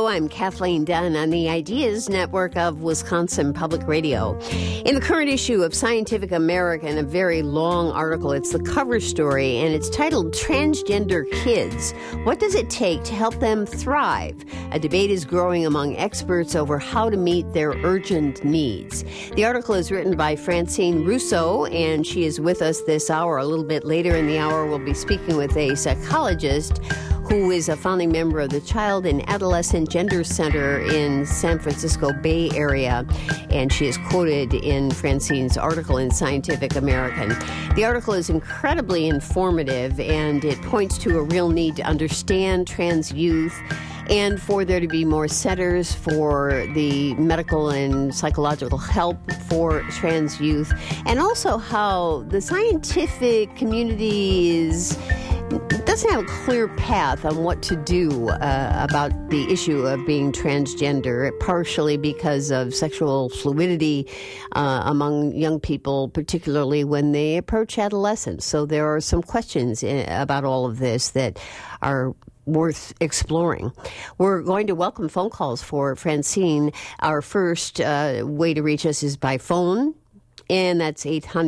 I'm Kathleen Dunn on the Ideas Network of Wisconsin Public Radio. In the current issue of Scientific American, a very long article, it's the cover story, and it's titled Transgender Kids. What does it take to help them thrive? A debate is growing among experts over how to meet their urgent needs. The article is written by Francine Russo, and she is with us this hour. A little bit later in the hour, we'll be speaking with a psychologist who is a founding member of the Child and Adolescent Gender Center in San Francisco Bay Area, and she is quoted in Francine's article in Scientific American. The article is incredibly informative, and it points to a real need to understand trans youth and for there to be more centers for the medical and psychological help for trans youth, and also how the scientific community doesn't have a clear path on what to do about the issue of being transgender, partially because of sexual fluidity among young people, particularly when they approach adolescence. So there are some questions about all of this that are worth exploring. We're going to welcome phone calls for Francine. Our first way to reach us is by phone, and that's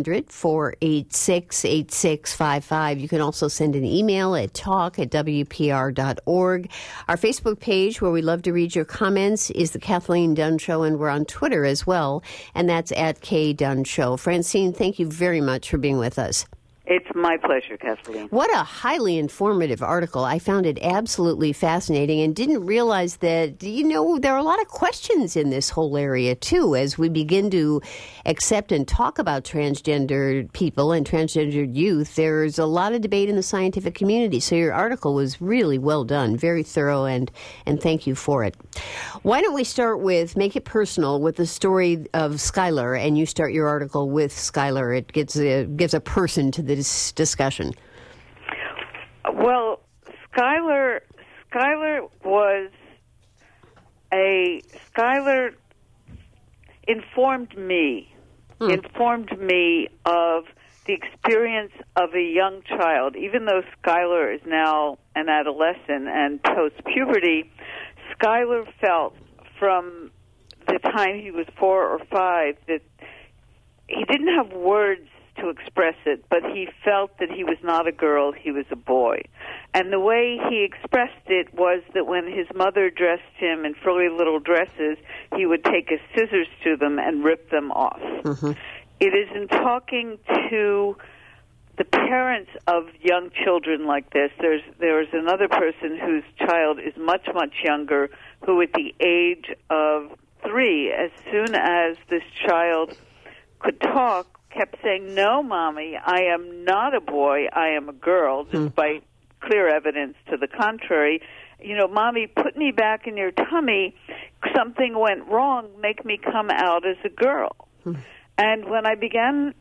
800-486-8655. You can also send an email at talk@wpr.org. Our Facebook page, where we love to read your comments, is The Kathleen Dunn Show, and we're on Twitter as well, and that's @KDunn Francine, thank you very much for being with us. It's my pleasure, Kathleen. What a highly informative article. I found it absolutely fascinating and didn't realize that, there are a lot of questions in this whole area, too, as we begin to accept and talk about transgender people and transgendered youth. There's a lot of debate in the scientific community, so your article was really well done, very thorough, and thank you for it. Why don't we start with, make it personal, with the story of Skylar, and you start your article with Skylar. It gives a person to this discussion. Well, Skylar informed me of the experience of a young child. Even though Skylar is now an adolescent and post-puberty, Skylar felt from the time he was 4 or 5 that he didn't have words to express it, but he felt that he was not a girl, he was a boy. And the way he expressed it was that when his mother dressed him in frilly little dresses, he would take his scissors to them and rip them off. Mm-hmm. It is in talking to the parents of young children like this. There's another person whose child is much, much younger, who at the age of 3, as soon as this child could talk, kept saying, "No, Mommy, I am not a boy, I am a girl," despite clear evidence to the contrary. "Mommy, put me back in your tummy. Something went wrong. Make me come out as a girl." And when I began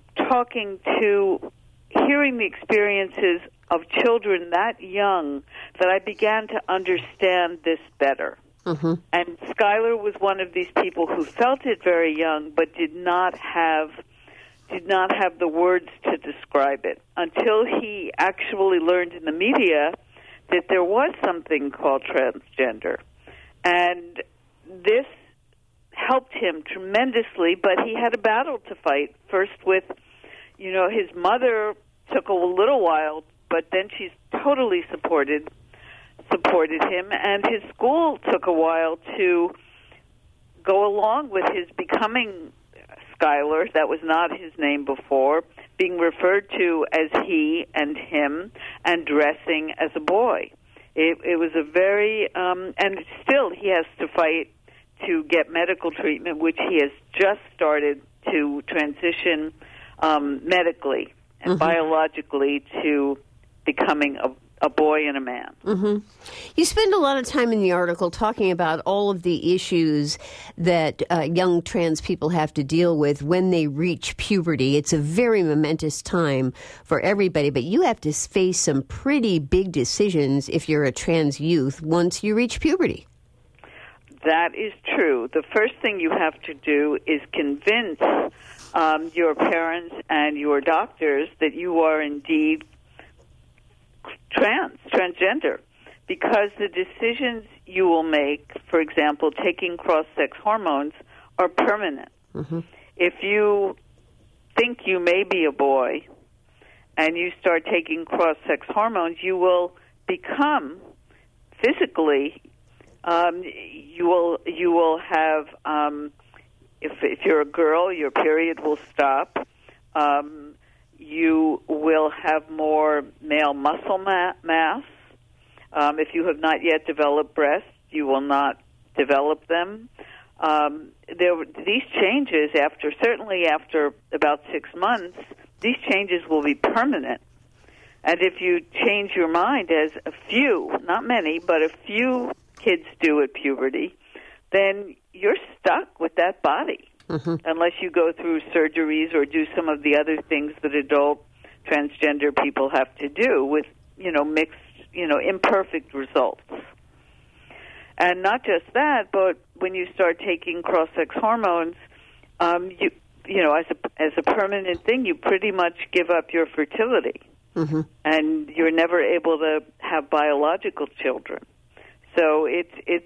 hearing the experiences of children that young, that I began to understand this better. Mm-hmm. And Skylar was one of these people who felt it very young, but did not have the words to describe it until he actually learned in the media that there was something called transgender. And this helped him tremendously, but he had a battle to fight. First with, his mother took a little while, but then she's totally supported him, and his school took a while to go along with his becoming Skylar. That was not his name before, being referred to as he and him, and dressing as a boy. It was a very, and still he has to fight to get medical treatment, which he has just started to transition medically and biologically to becoming a boy and a man. Mm-hmm. You spend a lot of time in the article talking about all of the issues that young trans people have to deal with when they reach puberty. It's a very momentous time for everybody, but you have to face some pretty big decisions if you're a trans youth once you reach puberty. That is true. The first thing you have to do is convince your parents and your doctors that you are indeed transgender, because the decisions you will make, for example, taking cross-sex hormones, are permanent. Mm-hmm. If you think you may be a boy and you start taking cross-sex hormones, you will become physically, you will have, if you're a girl, your period will stop. You will have more male muscle mass. If you have not yet developed breasts, you will not develop them. These changes, certainly after about 6 months, these changes will be permanent. And if you change your mind, as a few, not many, but a few kids do at puberty, then you're stuck with that body. Mm-hmm. Unless you go through surgeries or do some of the other things that adult transgender people have to do with, mixed, imperfect results. And not just that, but when you start taking cross-sex hormones, as a permanent thing, you pretty much give up your fertility. Mm-hmm. And you're never able to have biological children. So it's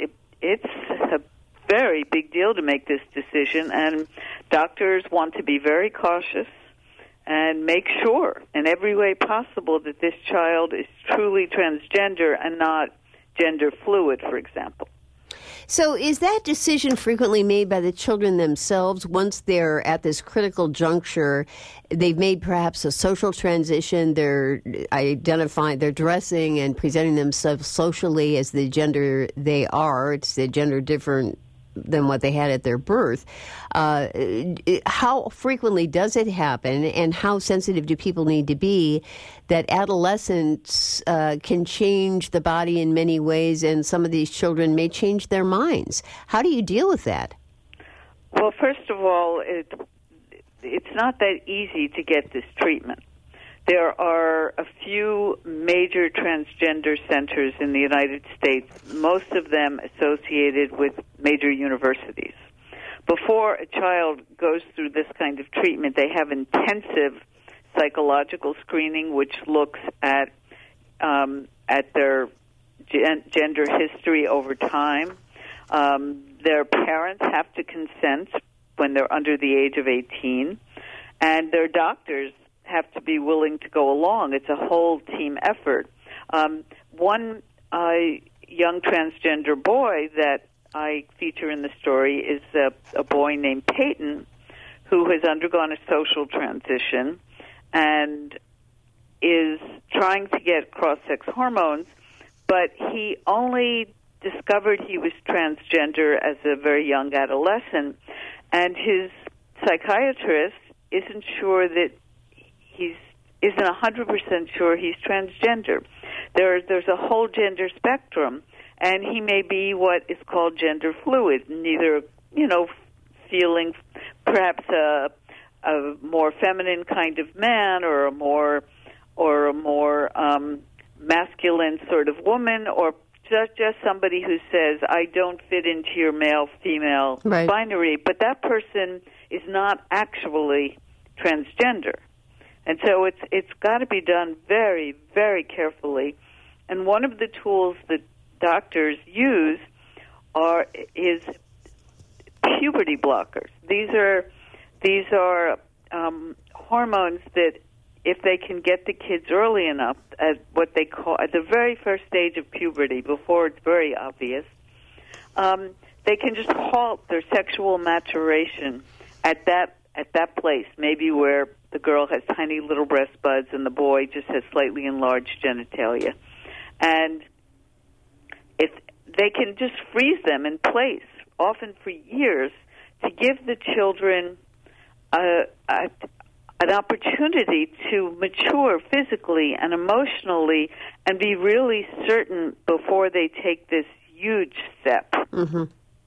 a very big deal to make this decision, and doctors want to be very cautious and make sure in every way possible that this child is truly transgender and not gender fluid, for example. So is that decision frequently made by the children themselves once they're at this critical juncture? They've made perhaps a social transition. They're dressing and presenting themselves socially as the gender they are. It's the gender different than what they had at their birth. How frequently does it happen, and how sensitive do people need to be that adolescence can change the body in many ways, and some of these children may change their minds? How do you deal with that? Well, first of all, it's not that easy to get this treatment. There are a few major transgender centers in the United States, most of them associated with major universities. Before a child goes through this kind of treatment, they have intensive psychological screening, which looks at their gender history over time. Their parents have to consent when they're under the age of 18, and their doctors have to be willing to go along. It's a whole team effort. One young transgender boy that I feature in the story is a boy named Peyton, who has undergone a social transition and is trying to get cross-sex hormones, but he only discovered he was transgender as a very young adolescent, and his psychiatrist isn't sure that isn't 100% sure he's transgender. There's a whole gender spectrum, and he may be what is called gender fluid, neither, feeling perhaps a more feminine kind of man or a more masculine sort of woman, or just somebody who says, I don't fit into your male-female right. binary, but that person is not actually transgender. And so it's got to be done very, very carefully. And one of the tools that doctors use is puberty blockers. These are hormones that, if they can get the kids early enough at what they call at the very first stage of puberty, before it's very obvious, they can just halt their sexual maturation at that place, maybe where the girl has tiny little breast buds and the boy just has slightly enlarged genitalia. And if they can just freeze them in place, often for years, to give the children an opportunity to mature physically and emotionally and be really certain before they take this huge step. Mm-hmm.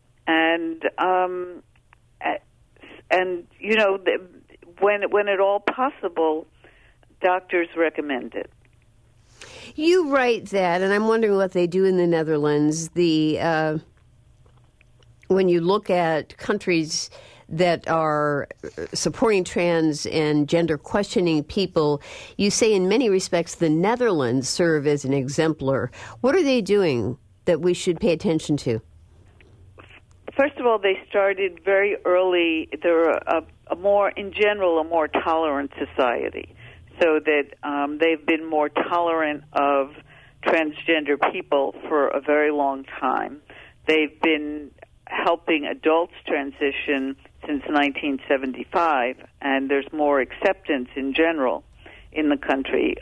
And when at all possible, doctors recommend it. You write that, and I'm wondering what they do in the Netherlands. When you look at countries that are supporting trans and gender questioning people, you say in many respects the Netherlands serve as an exemplar. What are they doing that we should pay attention to? First of all, they started very early. They're a more tolerant society, so that they've been more tolerant of transgender people for a very long time. They've been helping adults transition since 1975, and there's more acceptance in general in the country.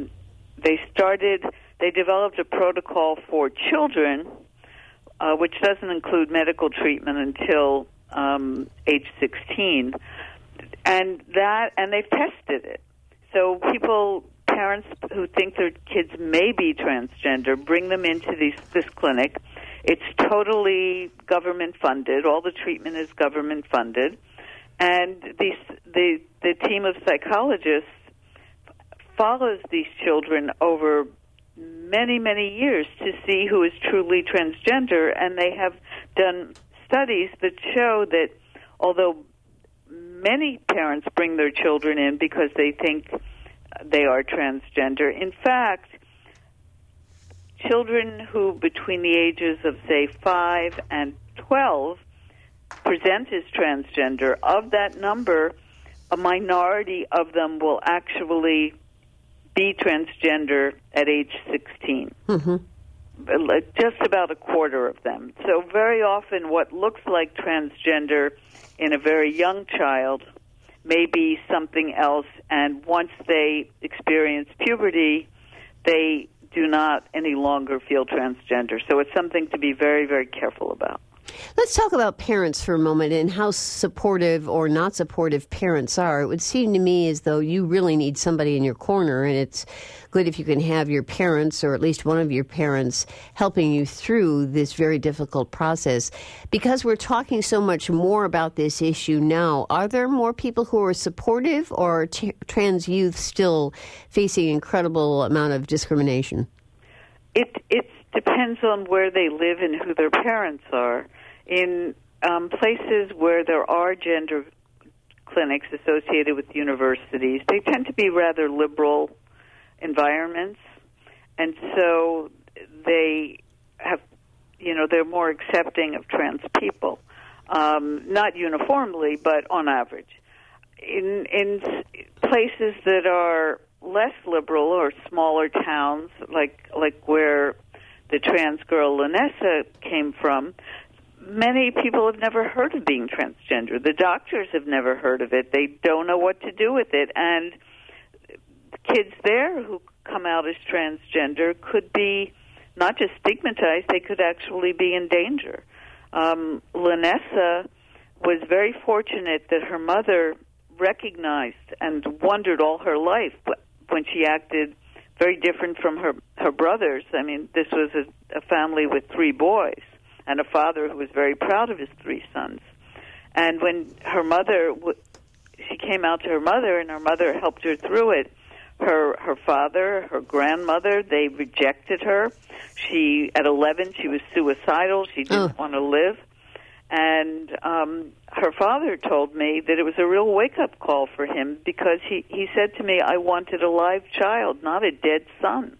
They developed a protocol for children, which doesn't include medical treatment until age 16, and they've tested it. So parents who think their kids may be transgender, bring them into this clinic. It's totally government funded. All the treatment is government funded, and the team of psychologists follows these children over many, many years to see who is truly transgender, and they have done studies that show that although many parents bring their children in because they think they are transgender, in fact, children who between the ages of, say, 5 and 12 present as transgender, of that number, a minority of them will actually be transgender at age 16. Mm-hmm. Just about a quarter of them. So very often what looks like transgender in a very young child may be something else, and once they experience puberty, they do not any longer feel transgender. So it's something to be very, very careful about. Let's talk about parents for a moment and how supportive or not supportive parents are. It would seem to me as though you really need somebody in your corner, and it's good if you can have your parents or at least one of your parents helping you through this very difficult process. Because we're talking so much more about this issue now, are there more people who are supportive, or are trans youth still facing an incredible amount of discrimination? It depends on where they live and who their parents are. In places where there are gender clinics associated with universities, they tend to be rather liberal environments, and so they have, they're more accepting of trans people. Not uniformly, but on average. In places that are less liberal or smaller towns, like where the trans girl Lanessa came from, many people have never heard of being transgender. The doctors have never heard of it. They don't know what to do with it. And kids there who come out as transgender could be not just stigmatized, they could actually be in danger. Lanessa was very fortunate that her mother recognized and wondered all her life when she acted very different from her brothers. I mean, this was a family with 3 boys and a father who was very proud of his 3 sons. And when her mother, she came out to her mother, and her mother helped her through it. Her father, her grandmother, they rejected her. At 11, she was suicidal. She didn't want to live. And her father told me that it was a real wake-up call for him, because he said to me, I wanted a live child, not a dead son.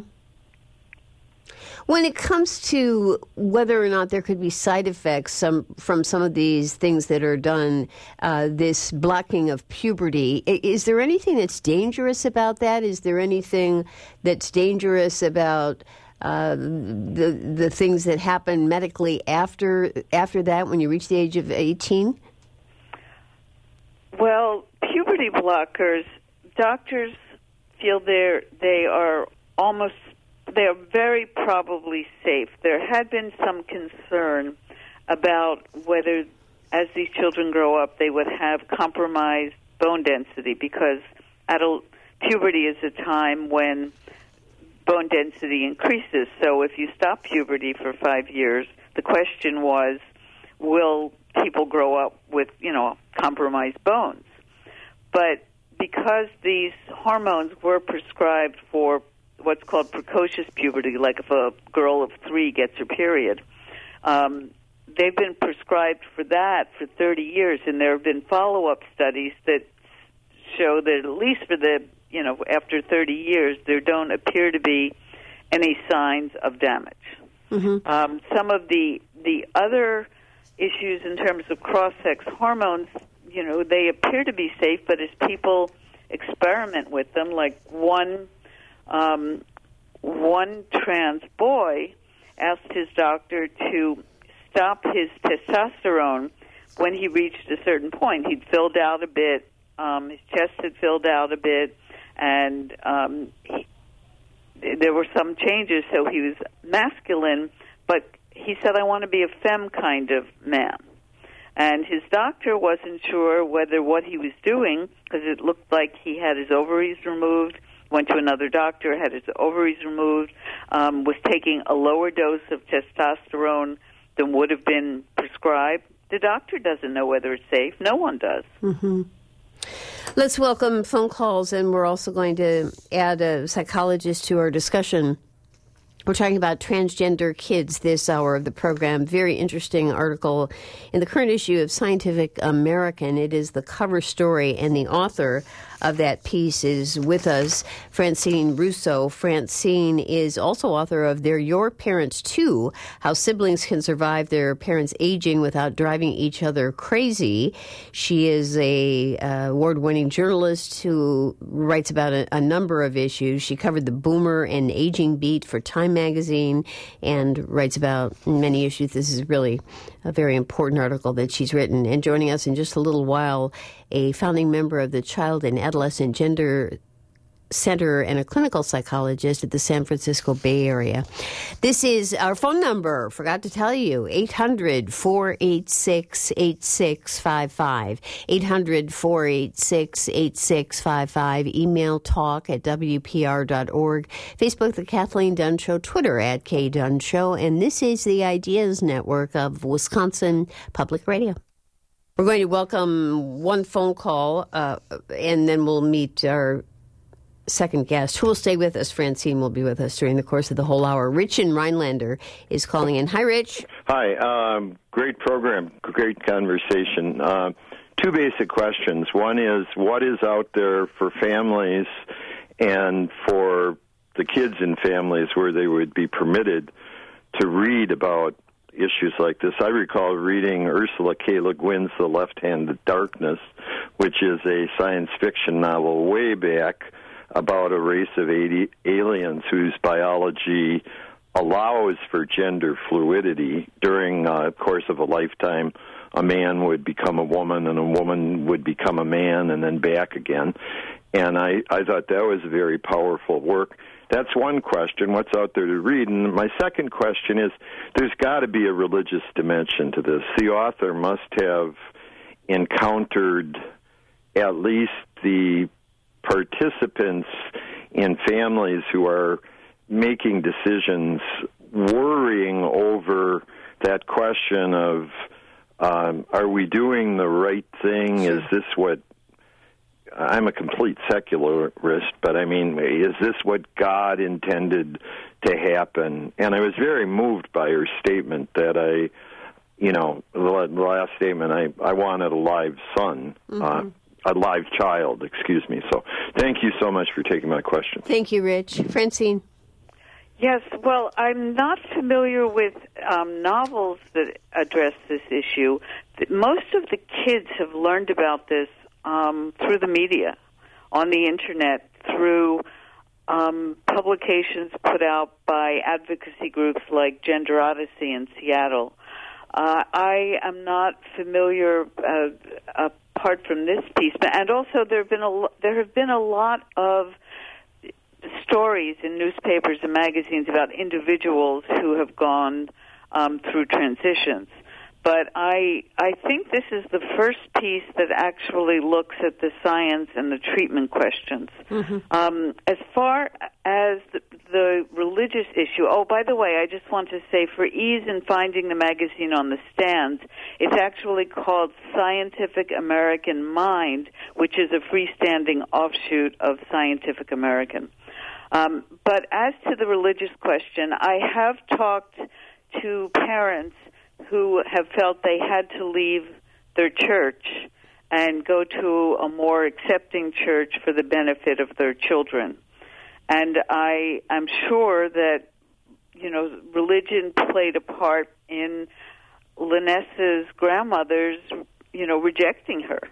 When it comes to whether or not there could be side effects from some of these things that are done, this blocking of puberty, is there anything that's dangerous about that? Is there anything that's dangerous about the things that happen medically after that, when you reach the age of 18? Well, puberty blockers, doctors feel they are very probably safe. There had been some concern about whether, as these children grow up, they would have compromised bone density, because puberty is a time when bone density increases. So if you stop puberty for 5 years, the question was, will people grow up with, compromised bones? But because these hormones were prescribed for what's called precocious puberty, like if a girl of 3 gets her period, they've been prescribed for that for 30 years, and there have been follow-up studies that show that at least for after 30 years, there don't appear to be any signs of damage. Some of the other issues in terms of cross-sex hormones, they appear to be safe, but as people experiment with them, like one trans boy asked his doctor to stop his testosterone when he reached a certain point. He'd filled out a bit, his chest had filled out a bit, and there were some changes, so he was masculine, but he said, I want to be a femme kind of man. And his doctor wasn't sure whether what he was doing, because it looked like he had his ovaries removed, went to another doctor, had his ovaries removed, was taking a lower dose of testosterone than would have been prescribed. The doctor doesn't know whether it's safe. No one does. Mm-hmm. Let's welcome phone calls, and we're also going to add a psychologist to our discussion. We're talking about transgender kids this hour of the program. Very interesting article in the current issue of Scientific American. It is the cover story, and the author of that piece is with us, Francine Russo. Francine is also author of They're Your Parents Too, How Siblings Can Survive Their Parents' Aging Without Driving Each Other Crazy. She is a award-winning journalist who writes about a number of issues. She covered the boomer and aging beat for Time magazine and writes about many issues. This is really a very important article that she's written. And joining us in just a little while, a founding member of the Child and Adolescent Gender Center and a clinical psychologist at the San Francisco Bay Area. This is our phone number, forgot to tell you, 800-486-8655, 800-486-8655, email talk@wpr.org, Facebook, The Kathleen Dunn Show, Twitter @KDunn Show, and this is the Ideas Network of Wisconsin Public Radio. We're going to welcome one phone call, and then we'll meet our second guest, who will stay with us. Francine will be with us during the course of the whole hour. Rich in Rhinelander is calling in. Hi, Rich. Hi. Great program. Great conversation. Two basic questions. One is, what is out there for families and for the kids in families where they would be permitted to read about issues like this? I recall reading Ursula K. Le Guin's The Left-Handed Darkness, which is a science fiction novel way back about a race of aliens whose biology allows for gender fluidity. During the course of a lifetime, a man would become a woman and a woman would become a man and then back again. And I thought that was a very powerful work. That's one question, what's out there to read. And my second question is, there's got to be a religious dimension to this. The author must have encountered at least the participants in families who are making decisions, worrying over that question of, are we doing the right thing? Is this what, I'm a complete secularist, but I mean, is this what God intended to happen? And I was very moved by her statement that the last statement, I wanted a live son. Mm-hmm. A live child, excuse me. So thank you so much for taking my question. Thank you, Rich. Francine? Yes, well, I'm not familiar with novels that address this issue. Most of the kids have learned about this through the media, on the Internet, through publications put out by advocacy groups like Gender Odyssey in Seattle. I am not familiar apart from this piece, and also there have been a lot of stories in newspapers and magazines about individuals who have gone through transitions. But I think this is the first piece that actually looks at the science and the treatment questions. Mm-hmm. As far as the religious issue, oh, by the way, I just want to say, for ease in finding the magazine on the stands, it's actually called Scientific American Mind, which is a freestanding offshoot of Scientific American. But as to the religious question, I have talked to parents who have felt they had to leave their church and go to a more accepting church for the benefit of their children. And I am sure that, religion played a part in Linessa's grandmother's, rejecting her.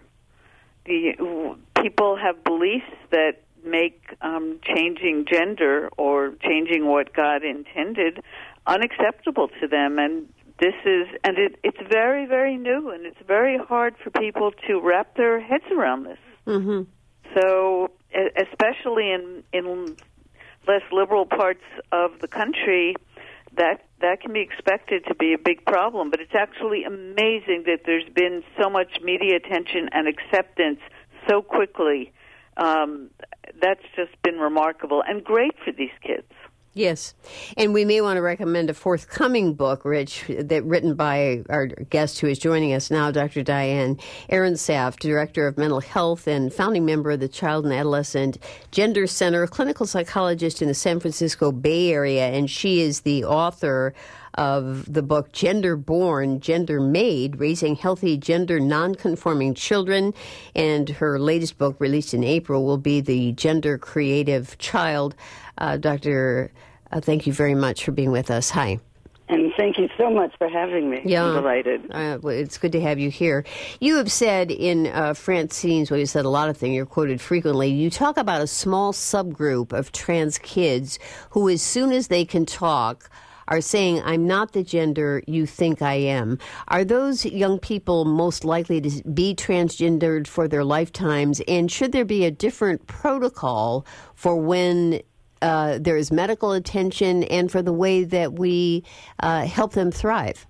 The people have beliefs that make changing gender or changing what God intended unacceptable to them, and it's very, very new, and it's very hard for people to wrap their heads around this. Mm-hmm. So, especially in less liberal parts of the country, that can be expected to be a big problem. But it's actually amazing that there's been so much media attention and acceptance so quickly. That's just been remarkable and great for these kids. Yes. And we may want to recommend a forthcoming book, Rich, written by our guest who is joining us now, Dr. Diane Ehrensaft, Director of Mental Health and founding member of the Child and Adolescent Gender Center, a clinical psychologist in the San Francisco Bay Area, and she is the author of the book Gender Born, Gender Made, Raising Healthy Gender Nonconforming Children. And her latest book, released in April, will be The Gender Creative Child. Doctor, thank you very much for being with us. Hi. And thank you so much for having me. Yeah. I'm delighted. It's good to have you here. You have said in Francine's, well, you said a lot of things, you're quoted frequently, you talk about a small subgroup of trans kids who, as soon as they can talk, are saying, I'm not the gender you think I am. Are those young people most likely to be transgendered for their lifetimes? And should there be a different protocol for when there is medical attention and for the way that we help them thrive?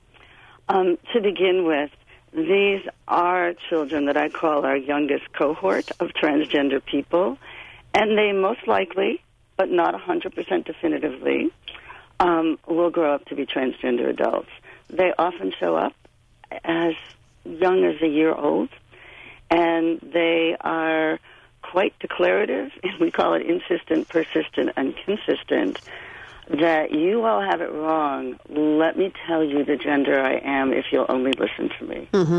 To begin with, these are children that I call our youngest cohort of transgender people, and they most likely, but not 100% definitively, will grow up to be transgender adults. They often show up as young as a year old, and they are quite declarative, and we call it insistent, persistent, and consistent, that you all have it wrong. Let me tell you the gender I am if you'll only listen to me. Mm-hmm.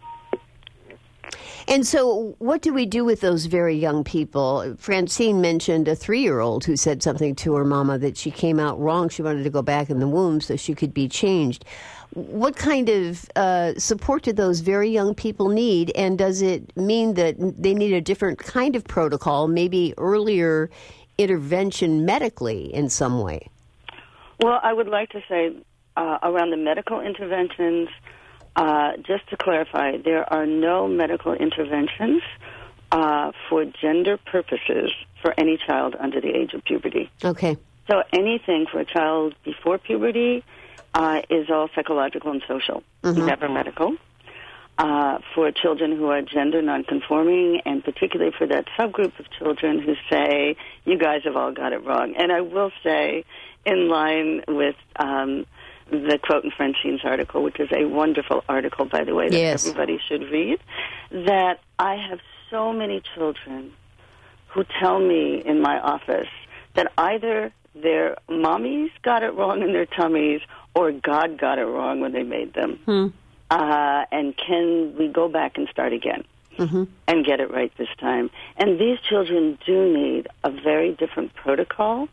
And so what do we do with those very young people? Francine mentioned a 3-year-old who said something to her mama that she came out wrong. She wanted to go back in the womb so she could be changed. What kind of support do those very young people need? And does it mean that they need a different kind of protocol, maybe earlier intervention medically in some way? Well, I would like to say around the medical interventions, just to clarify, there are no medical interventions for gender purposes for any child under the age of puberty. Okay. So anything for a child before puberty is all psychological and social, never medical. For children who are gender nonconforming, and particularly for that subgroup of children who say, you guys have all got it wrong. And I will say, in line with the quote in Francine's article, which is a wonderful article, by the way, that everybody should read, that I have so many children who tell me in my office that either their mommies got it wrong in their tummies or God got it wrong when they made them. And can we go back and start again and get it right this time? And these children do need a very different protocol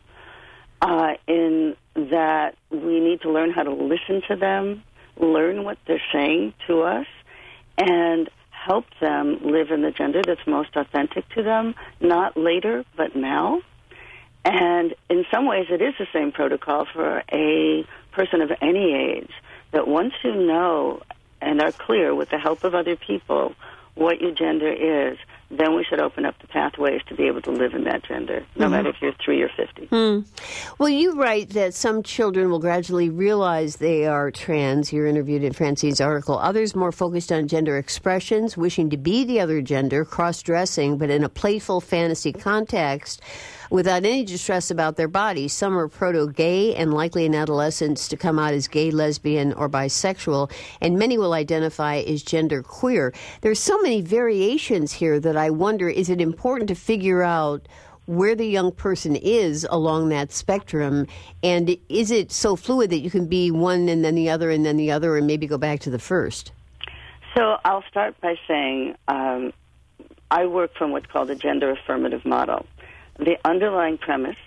in that we need to learn how to listen to them, learn what they're saying to us, and help them live in the gender that's most authentic to them, not later, but now. And in some ways, it is the same protocol for a person of any age, that once you know and are clear with the help of other people what your gender is, then we should open up the pathways to be able to live in that gender, no matter if you're 3 or 50. Well, you write that some children will gradually realize they are trans. You're interviewed in Francine's article. Others more focused on gender expressions, wishing to be the other gender, cross-dressing, but in a playful fantasy context, without any distress about their bodies. Some are proto-gay and likely in adolescence to come out as gay, lesbian, or bisexual, and many will identify as gender queer. There's so many variations here that I wonder, is it important to figure out where the young person is along that spectrum, and is it so fluid that you can be one and then the other and then the other and maybe go back to the first? So I'll start by saying I work from what's called a gender affirmative model. The underlying premise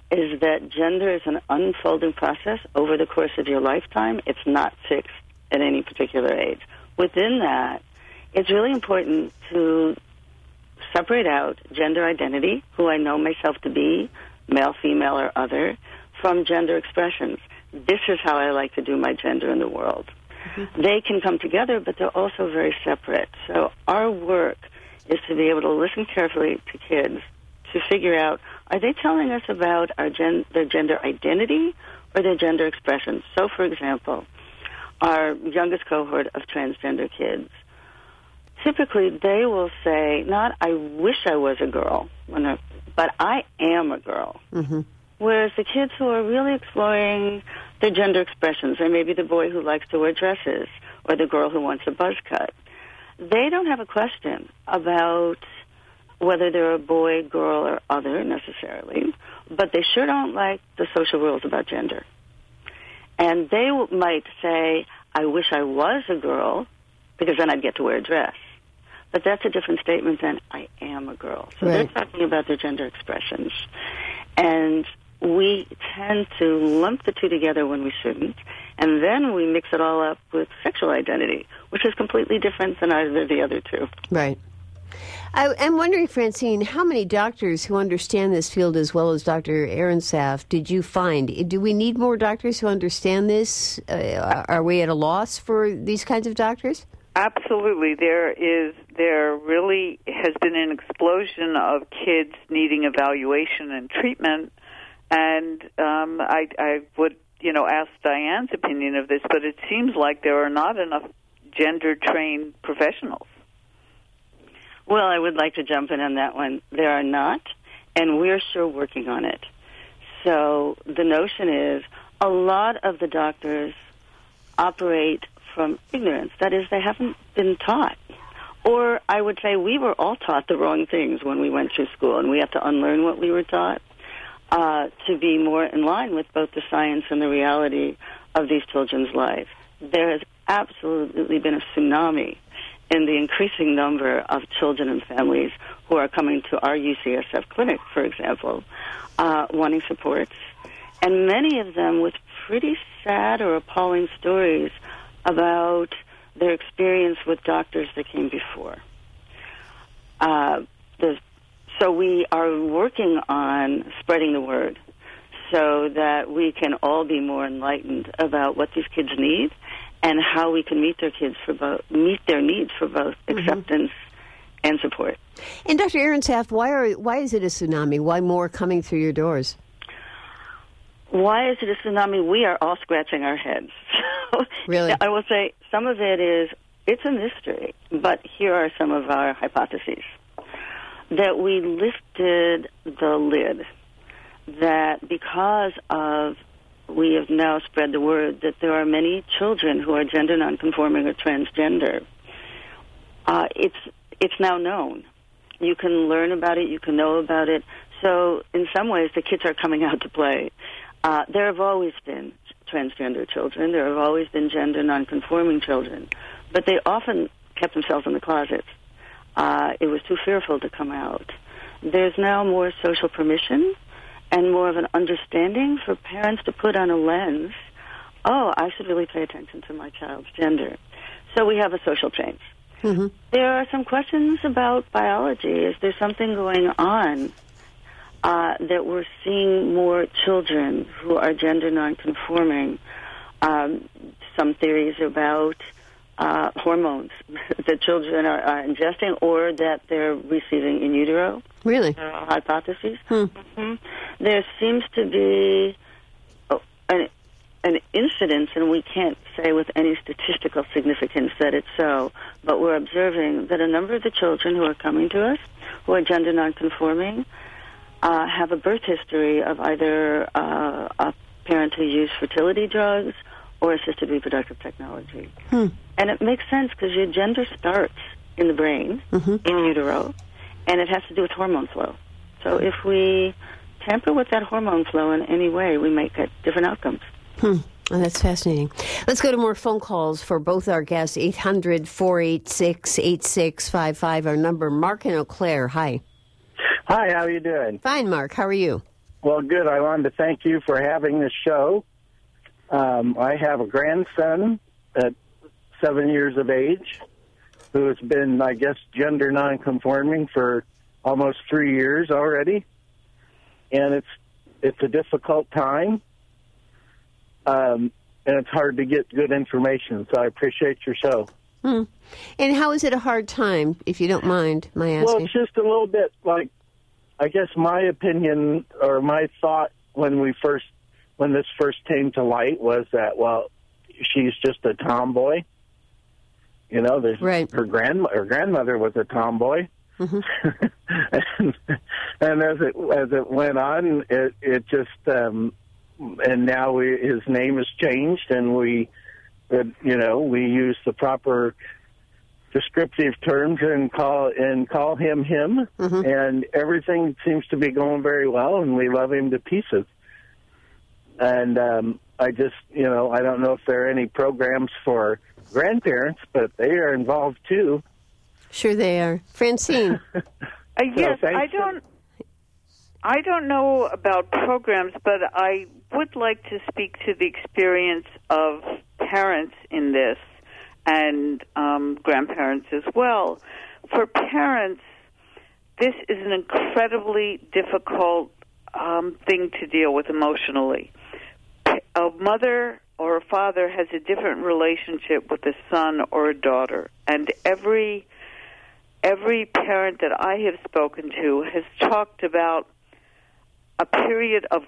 is that gender is an unfolding process over the course of your lifetime. It's not fixed at any particular age. Within that, it's really important to separate out gender identity, who I know myself to be, male, female, or other, from gender expressions. This is how I like to do my gender in the world. Mm-hmm. They can come together, but they're also very separate. So our work is to be able to listen carefully to kids to figure out, are they telling us about their gender identity or their gender expressions? So, for example, our youngest cohort of transgender kids, typically they will say, not, I wish I was a girl, but I am a girl. Mm-hmm. Whereas the kids who are really exploring their gender expressions, or maybe the boy who likes to wear dresses, or the girl who wants a buzz cut, they don't have a question about whether they're a boy, girl, or other necessarily, but they sure don't like the social rules about gender. And they might say, I wish I was a girl, because then I'd get to wear a dress. But that's a different statement than I am a girl. So They're talking about their gender expressions. And we tend to lump the two together when we shouldn't, and then we mix it all up with sexual identity, which is completely different than either of the other two. Right. I'm wondering, Francine, how many doctors who understand this field as well as Dr. Ahrenshaft did you find? Do we need more doctors who understand this? Are we at a loss for these kinds of doctors? Absolutely. There really has been an explosion of kids needing evaluation and treatment, and I would, ask Diane's opinion of this, but it seems like there are not enough gender-trained professionals. Well, I would like to jump in on that one. There are not, and we're sure working on it. So the notion is a lot of the doctors operate from ignorance. That is, they haven't been taught. Or I would say we were all taught the wrong things when we went through school, and we have to unlearn what we were taught to be more in line with both the science and the reality of these children's lives. There has absolutely been a tsunami in the increasing number of children and families who are coming to our UCSF clinic, for example, wanting supports, and many of them with pretty sad or appalling stories about their experience with doctors that came before. So we are working on spreading the word so that we can all be more enlightened about what these kids need and how we can meet their needs for both acceptance and support. And Dr. Ahrenshaft, why is it a tsunami? Why more coming through your doors? Why is it a tsunami? We are all scratching our heads. Really? I will say some of it is, it's a mystery, but here are some of our hypotheses. That we lifted the lid, that because of, we have now spread the word that there are many children who are gender nonconforming or transgender. It's now known. You can learn about it, you can know about it. So in some ways, the kids are coming out to play. There have always been transgender children. There have always been gender nonconforming children. But they often kept themselves in the closet. It was too fearful to come out. There's now more social permission and more of an understanding for parents to put on a lens, I should really pay attention to my child's gender. So we have a social change. Mm-hmm. There are some questions about biology. Is there something going on that we're seeing more children who are gender nonconforming? Some theories about hormones that children are ingesting or that they're receiving in utero. Really? Hypotheses. Mm-hmm. There seems to be an incidence, and we can't say with any statistical significance that it's so, but we're observing that a number of the children who are coming to us, who are gender nonconforming, have a birth history of either a parent who used fertility drugs or assisted reproductive technology. And it makes sense because your gender starts in the brain, in utero, and it has to do with hormone flow. So if we tamper with that hormone flow in any way, we might get different outcomes. Oh, that's fascinating. Let's go to more phone calls for both our guests. 800-486-8655, our number. Mark in Eau Claire, hi. Hi, how are you doing? Fine, Mark. How are you? Well, good. I wanted to thank you for having this show. I have a grandson at 7 years of age who has been, I guess, gender nonconforming for almost 3 years already. And it's a difficult time. And it's hard to get good information. So I appreciate your show. And how is it a hard time, if you don't mind my asking? Well, it's just a little bit like, I guess my opinion or my thought when this first came to light was that, well, she's just a tomboy. You know, right. Her grandmother was a tomboy. Mm-hmm. and as it went on, it just and now his name has changed, and we use the proper descriptive terms and call him, mm-hmm. and everything seems to be going very well, and we love him to pieces. And I just, I don't know if there are any programs for grandparents, but they are involved too. Sure they are. Francine. Yes, I don't know about programs, but I would like to speak to the experience of parents in this, and grandparents as well. For parents, this is an incredibly difficult thing to deal with emotionally. A mother or a father has a different relationship with a son or a daughter, and every parent that I have spoken to has talked about a period of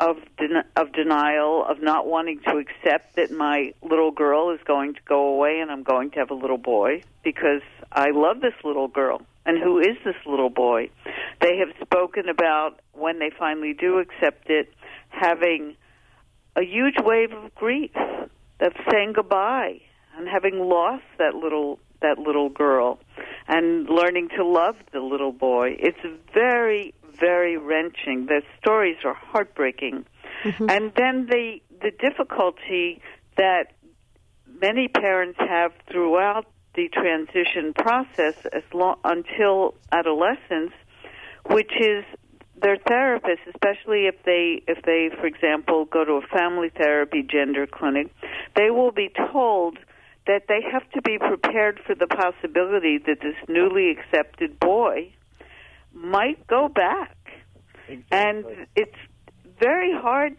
denial, of not wanting to accept that my little girl is going to go away and I'm going to have a little boy because I love this little girl. And who is this little boy? They have spoken about, when they finally do accept it, having a huge wave of grief, of saying goodbye and having lost that little girl and learning to love the little boy. It's very, very wrenching. The stories are heartbreaking. Mm-hmm. And then the difficulty that many parents have throughout the transition process until adolescence, which is their therapist, especially if they, for example, go to a family therapy gender clinic, they will be told that they have to be prepared for the possibility that this newly accepted boy might go back. Exactly. And it's very hard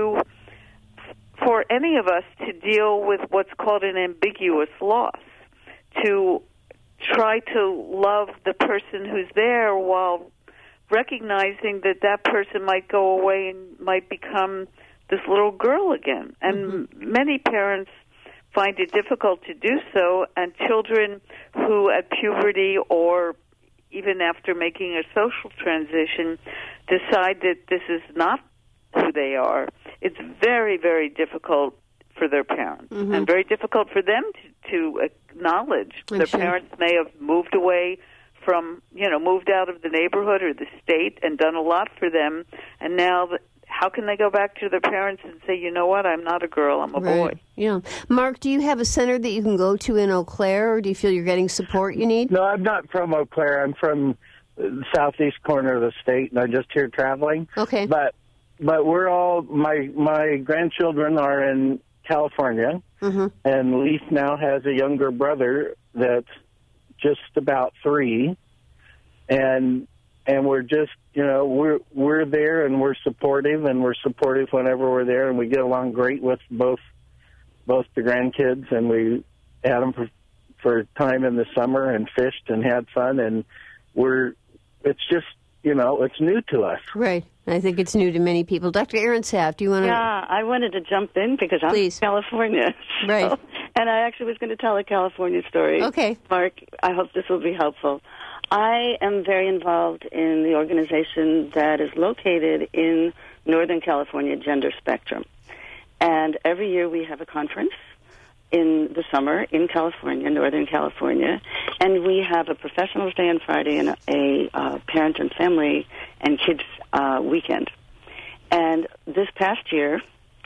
for any of us to deal with what's called an ambiguous loss, to try to love the person who's there while recognizing that person might go away and might become this little girl again. And mm-hmm. many parents find it difficult to do so, and children who at puberty or even after making a social transition decide that this is not who they are, it's very, very difficult for their parents, mm-hmm. and very difficult for them to acknowledge. Their parents may have moved away from, moved out of the neighborhood or the state and done a lot for them, and now how can they go back to their parents and say, you know what, I'm not a girl, I'm a boy? Yeah. Mark, do you have a center that you can go to in Eau Claire, or do you feel you're getting support you need? No, I'm not from Eau Claire. I'm from the southeast corner of the state, and I'm just here traveling. Okay. But we're all, my grandchildren are in California, mm-hmm. and Leaf now has a younger brother that's just about 3, and we're just, we're there, and we're supportive whenever we're there, and we get along great with both the grandkids, and we had them for time in the summer and fished and had fun, and it's just, it's new to us. Right. I think it's new to many people. Dr. Aronsaft, do you want to... Yeah, I wanted to jump in because I'm from California. Right. And I actually was going to tell a California story. Okay. Mark, I hope this will be helpful. I am very involved in the organization that is located in Northern California, Gender Spectrum. And every year we have a conference in the summer in California, Northern California, and we have a Professionals Day on Friday and a parent and family and kids weekend. And this past year,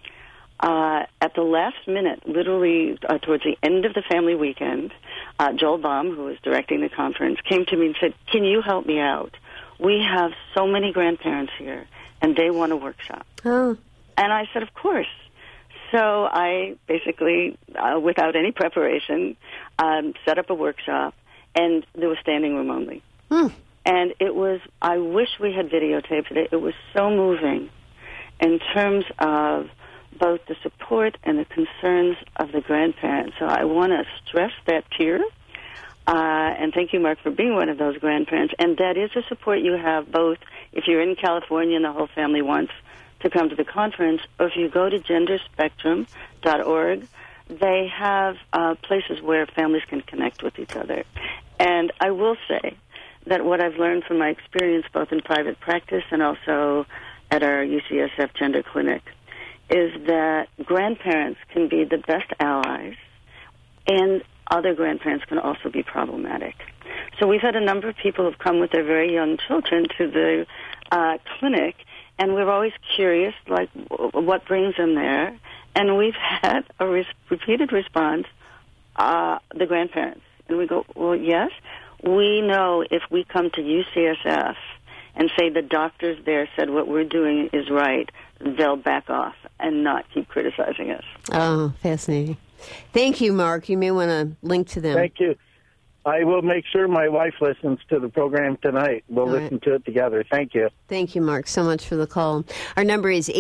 at the last minute, literally towards the end of the family weekend, Joel Baum, who was directing the conference, came to me and said, can you help me out? We have so many grandparents here, and they want a workshop. Oh. And I said, of course. So I basically, without any preparation, set up a workshop, and there was standing room only. And it was, I wish we had videotaped it. It was so moving in terms of both the support and the concerns of the grandparents. So I want to stress that here. And thank you, Mark, for being one of those grandparents. And that is a support you have both if you're in California and the whole family wants to come to the conference, or if you go to genderspectrum.org, they have places where families can connect with each other. And I will say that what I've learned from my experience both in private practice and also at our UCSF Gender Clinic is that grandparents can be the best allies, and other grandparents can also be problematic. So we've had a number of people who've come with their very young children to the clinic, and we're always curious, like, what brings them there? And we've had a repeated response, the grandparents. And we go, well, yes, we know if we come to UCSF and say the doctors there said what we're doing is right, they'll back off and not keep criticizing us. Oh, fascinating. Thank you, Mark. You may want to link to them. Thank you. I will make sure my wife listens to the program tonight. We'll listen to it together. Thank you. Thank you, Mark, so much for the call. Our number is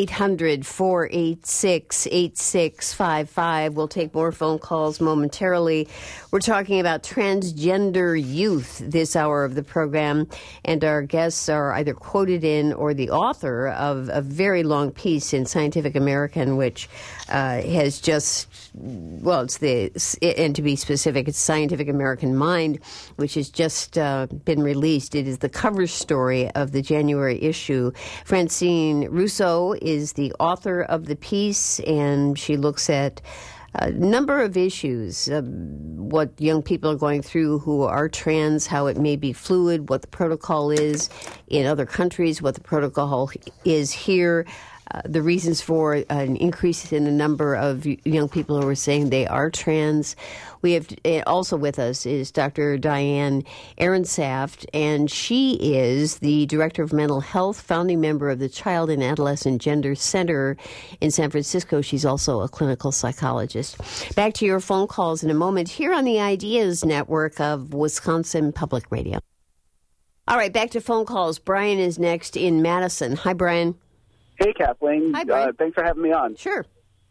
800-486-8655. We'll take more phone calls momentarily. We're talking about transgender youth this hour of the program, and our guests are either quoted in or the author of a very long piece in Scientific American, which has just, well, and to be specific, it's Scientific American Mind, which has just been released. It is the cover story of the January issue. Francine Russo is the author of the piece, and she looks at a number of issues, what young people are going through who are trans, how it may be fluid, what the protocol is in other countries, what the protocol is here. The reasons for an increase in the number of young people who are saying they are trans. We have also with us is Dr. Diane Ehrensaft, and she is the Director of Mental Health, founding member of the Child and Adolescent Gender Center in San Francisco. She's also a clinical psychologist. Back to your phone calls in a moment here on the Ideas Network of Wisconsin Public Radio. All right, back to phone calls. Brian is next in Madison. Hi, Brian. Hey, Kathleen. Hi, Brian. Thanks for having me on. Sure.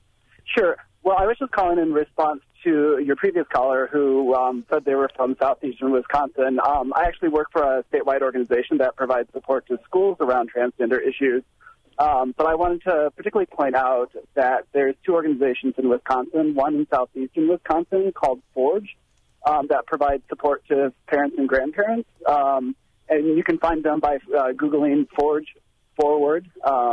Well, I was just calling in response to your previous caller who said they were from southeastern Wisconsin. I actually work for a statewide organization that provides support to schools around transgender issues. But I wanted to particularly point out that there's two organizations in Wisconsin, one in southeastern Wisconsin called Forge, that provides support to parents and grandparents. And you can find them by Googling Forge Forward,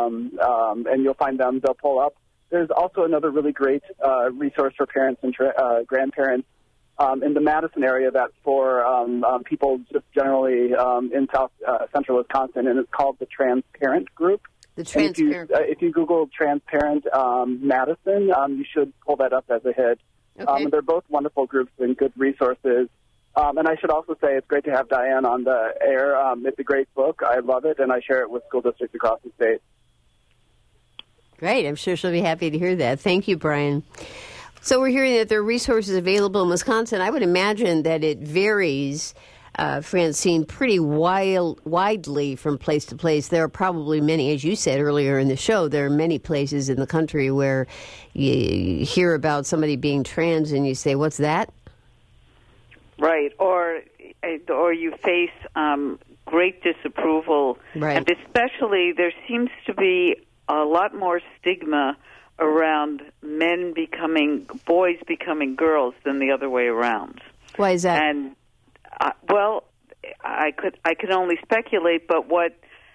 and you'll find them. They'll pull up. There's also another really great resource for parents and grandparents in the Madison area that's for people just generally in south central Wisconsin, and it's called the Transparent Group. The Transparent. If you Google Transparent Madison, you should pull that up as a hit. Okay. And they're both wonderful groups and good resources. And I should also say it's great to have Diane on the air. It's a great book. I love it, and I share it with school districts across the state. Great. I'm sure she'll be happy to hear that. Thank you, Brian. So we're hearing that there are resources available in Wisconsin. I would imagine that it varies, Francine, pretty widely from place to place. There are probably many, as you said earlier in the show, there are many places in the country where you hear about somebody being trans and you say, what's that? Right, or you face great disapproval, right. And especially there seems to be a lot more stigma around boys becoming girls than the other way around. Why is that? And well, I could only speculate, but what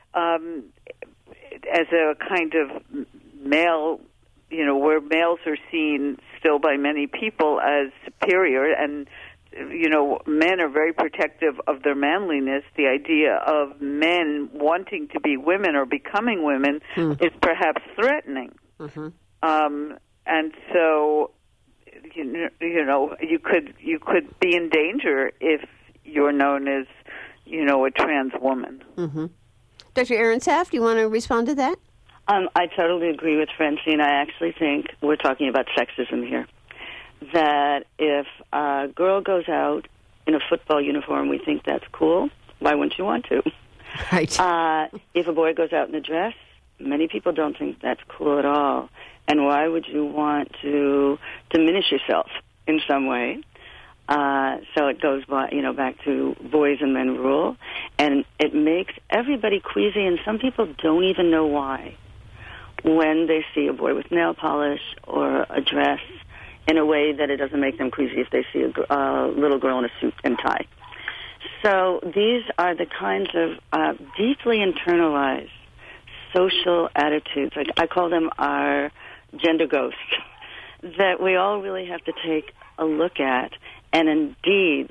as a kind of male, where males are seen still by many people as superior, and men are very protective of their manliness. The idea of men wanting to be women or becoming women is perhaps threatening. Mm-hmm. And so, you could be in danger if you're known as, a trans woman. Mm-hmm. Dr. Arensaf, do you want to respond to that? I totally agree with Francine. I actually think we're talking about sexism here. That if a girl goes out in a football uniform, we think that's cool. Why wouldn't you want to? Right. If a boy goes out in a dress, many people don't think that's cool at all. And why would you want to diminish yourself in some way? So it goes back to boys and men rule, and it makes everybody queasy, and some people don't even know why when they see a boy with nail polish or a dress, in a way that it doesn't make them queasy if they see a little girl in a suit and tie. So these are the kinds of deeply internalized social attitudes. I call them our gender ghosts that we all really have to take a look at. And indeed,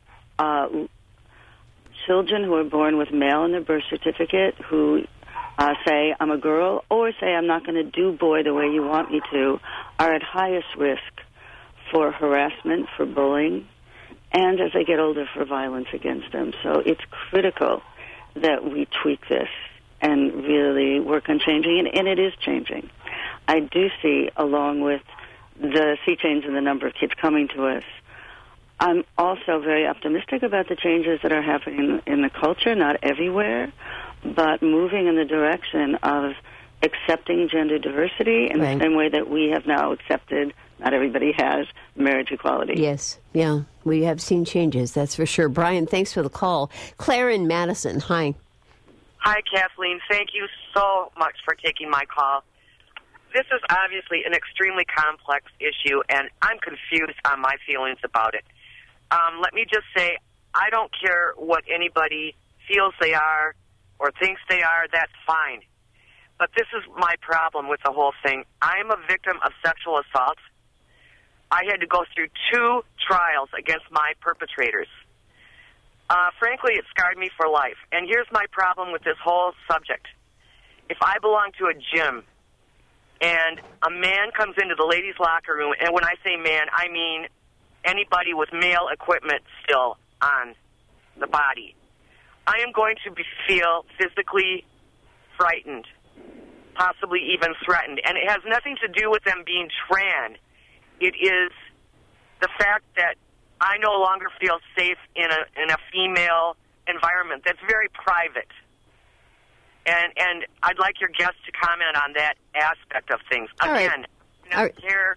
children who are born with male in their birth certificate who say, I'm a girl, or say, I'm not going to do boy the way you want me to, are at highest risk for harassment, for bullying, and as they get older, for violence against them. So it's critical that we tweak this and really work on changing it, and it is changing. I do see, along with the sea change in the number of kids coming to us, I'm also very optimistic about the changes that are happening in the culture, not everywhere, but moving in the direction of accepting gender diversity in the same way that we have now accepted, not everybody has, marriage equality. Yes, yeah, we have seen changes, that's for sure. Brian, thanks for the call. Claire in Madison, hi. Hi, Kathleen. Thank you so much for taking my call. This is obviously an extremely complex issue, and I'm confused on my feelings about it. Let me just say, I don't care what anybody feels they are or thinks they are, that's fine. But this is my problem with the whole thing. I'm a victim of sexual assault. I had to go through 2 trials against my perpetrators. Frankly, it scarred me for life. And here's my problem with this whole subject. If I belong to a gym and a man comes into the ladies' locker room, and when I say man, I mean anybody with male equipment still on the body, I am going to feel physically frightened, possibly even threatened. And it has nothing to do with them being trans. It is the fact that I no longer feel safe in a female environment that's very private. And I'd like your guests to comment on that aspect of things. Again, I don't care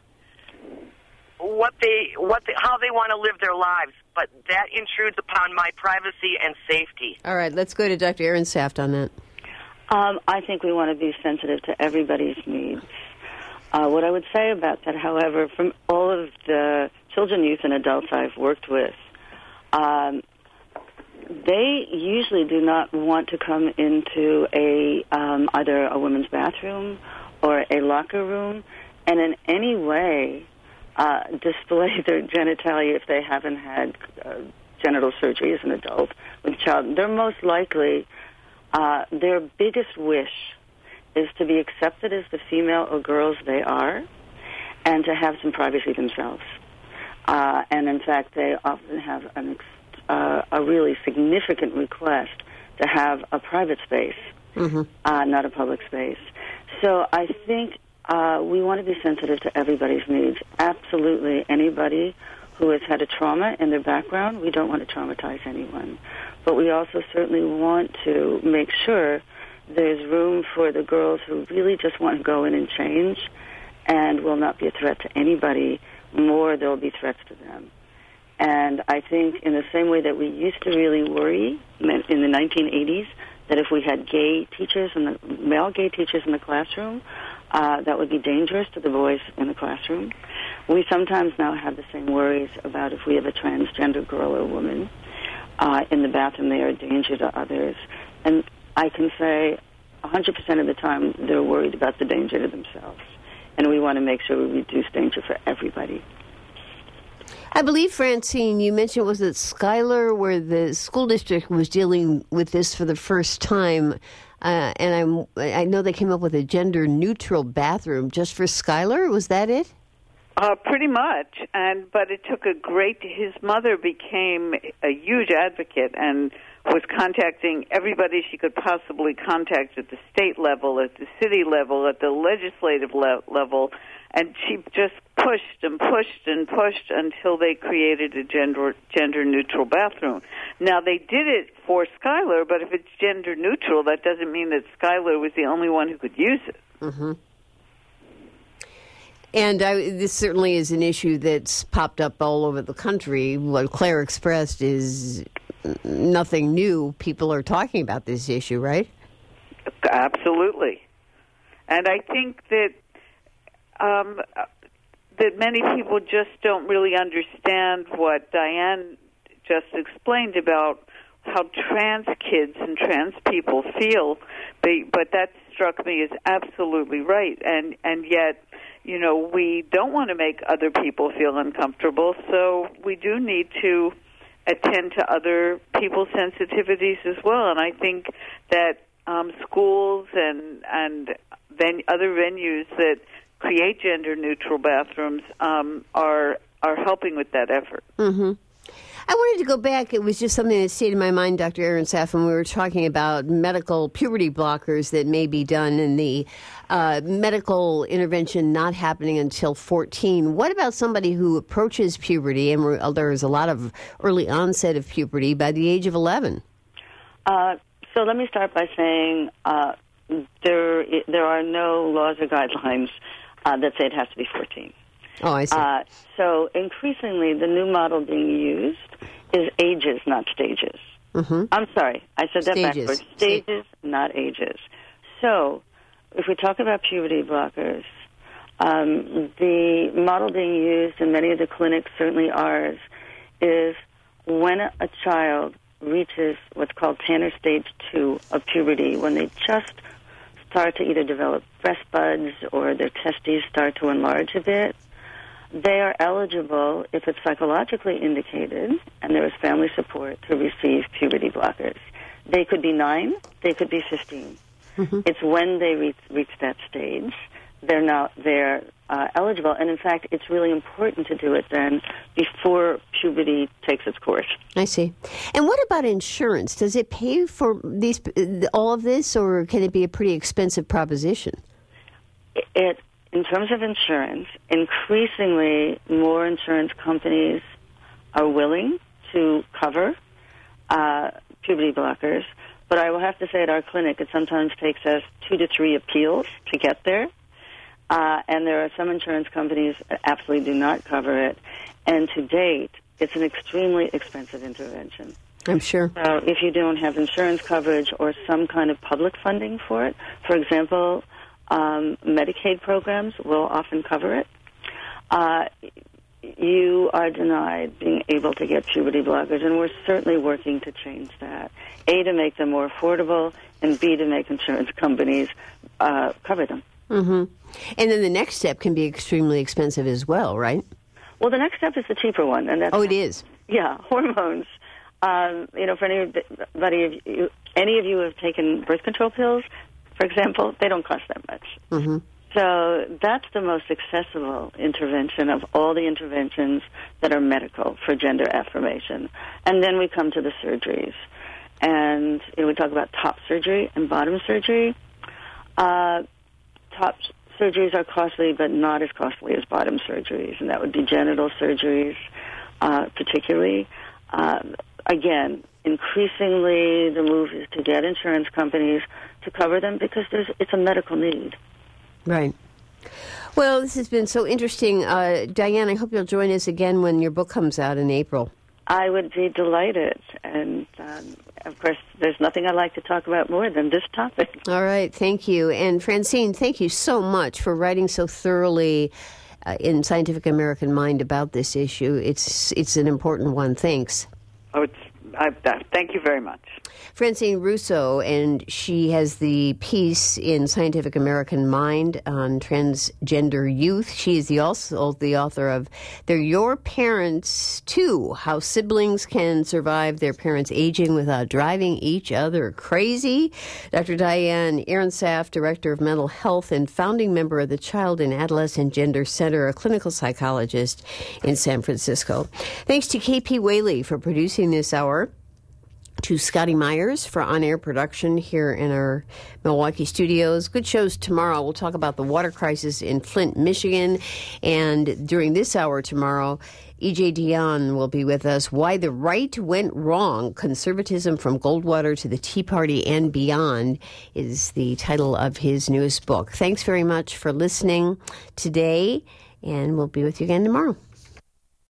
how they want to live their lives, but that intrudes upon my privacy and safety. All right, let's go to Dr. Arensaf on that. I think we want to be sensitive to everybody's needs. What I would say about that, however, from all of the children, youth, and adults I've worked with, they usually do not want to come into either a women's bathroom or a locker room and in any way display their genitalia if they haven't had genital surgery as an adult with a child. They're most likely, their biggest wish is to be accepted as the female or girls they are and to have some privacy themselves. And in fact, they often have a really significant request to have a private space, not a public space. So I think we want to be sensitive to everybody's needs. Absolutely, anybody who has had a trauma in their background, we don't want to traumatize anyone. But we also certainly want to make sure there's room for the girls who really just want to go in and change and will not be a threat to anybody, more there will be threats to them. And I think in the same way that we used to really worry in the 1980s that if we had male gay teachers in the classroom, that would be dangerous to the boys in the classroom. We sometimes now have the same worries about if we have a transgender girl or woman in the bathroom, they are a danger to others. And I can say 100% of the time they're worried about the danger to themselves. And we want to make sure we reduce danger for everybody. I believe, Francine, you mentioned, was it Schuyler, where the school district was dealing with this for the first time, and I know they came up with a gender-neutral bathroom just for Schuyler. Was that it? Pretty much, but it took his mother became a huge advocate and was contacting everybody she could possibly contact at the state level, at the city level, at the legislative level, and she just pushed and pushed and pushed until they created a gender-neutral bathroom. Now, they did it for Skylar, but if it's gender-neutral, that doesn't mean that Skylar was the only one who could use it. Mm-hmm. And this certainly is an issue that's popped up all over the country. What Claire expressed is nothing new. People are talking about this issue, right? Absolutely. And I think that that many people just don't really understand what Diane just explained about how trans kids and trans people feel. But that struck me as absolutely right. And yet, you know, we don't want to make other people feel uncomfortable, so we do need to attend to other people's sensitivities as well. And I think that schools and other venues that create gender-neutral bathrooms are helping with that effort. Mm-hmm. I wanted to go back. It was just something that stayed in my mind, Dr. Aronsaff, when we were talking about medical puberty blockers that may be done and the medical intervention not happening until 14. What about somebody who approaches puberty, and there is a lot of early onset of puberty by the age of 11? So let me start by saying there are no laws or guidelines that say it has to be 14. Oh, I see. So increasingly, the new model being used is ages, not stages. Mm-hmm. I'm sorry, I said that Stages. backwards. Stages, not ages. So if we talk about puberty blockers, the model being used in many of the clinics, certainly ours, is when a child reaches what's called Tanner stage 2 of puberty, when they just start to either develop breast buds or their testes start to enlarge a bit, they are eligible, if it's psychologically indicated, and there is family support, to receive puberty blockers. They could be 9, they could be 15. Mm-hmm. It's when they reach that stage, they're eligible. And in fact, it's really important to do it then before puberty takes its course. I see. And what about insurance? Does it pay for all of this, or can it be a pretty expensive proposition? In terms of insurance, increasingly more insurance companies are willing to cover puberty blockers. But I will have to say at our clinic, it sometimes takes us 2 to 3 appeals to get there. And there are some insurance companies that absolutely do not cover it. And to date, it's an extremely expensive intervention. I'm sure. So if you don't have insurance coverage or some kind of public funding for it, for example, Medicaid programs will often cover it. You are denied being able to get puberty blockers, and we're certainly working to change that. A, to make them more affordable, and B, to make insurance companies cover them. Mm-hmm. And then the next step can be extremely expensive as well, right? Well, the next step is the cheaper one, and that's it is. Yeah, hormones. For any of you who have taken birth control pills, for example, they don't cost that much. Mm-hmm. So that's the most accessible intervention of all the interventions that are medical for gender affirmation. And then we come to the surgeries. And we talk about top surgery and bottom surgery. Top surgeries are costly, but not as costly as bottom surgeries, and that would be genital surgeries particularly. Again, increasingly the move is to get insurance companies to cover them because it's a medical need. Right. Well, this has been so interesting. Diane, I hope you'll join us again when your book comes out in April. I would be delighted. And, of course, there's nothing I'd like to talk about more than this topic. All right. Thank you. And, Francine, thank you so much for writing so thoroughly in Scientific American Mind about this issue. It's an important one. Thanks. Thank you very much. Francine Russo, and she has the piece in Scientific American Mind on transgender youth. She is also the author of They're Your Parents Too, How Siblings Can Survive Their Parents' Aging Without Driving Each Other Crazy. Dr. Diane Aronsaff, Director of Mental Health and founding member of the Child and Adolescent Gender Center, a clinical psychologist in San Francisco. Thanks to KP Whaley for producing this hour. to Scotty Myers for on-air production here in our Milwaukee studios. Good shows tomorrow. We'll talk about the water crisis in Flint, Michigan. And during this hour tomorrow, E.J. Dionne will be with us. Why the Right Went Wrong, Conservatism from Goldwater to the Tea Party and Beyond is the title of his newest book. Thanks very much for listening today, and we'll be with you again tomorrow.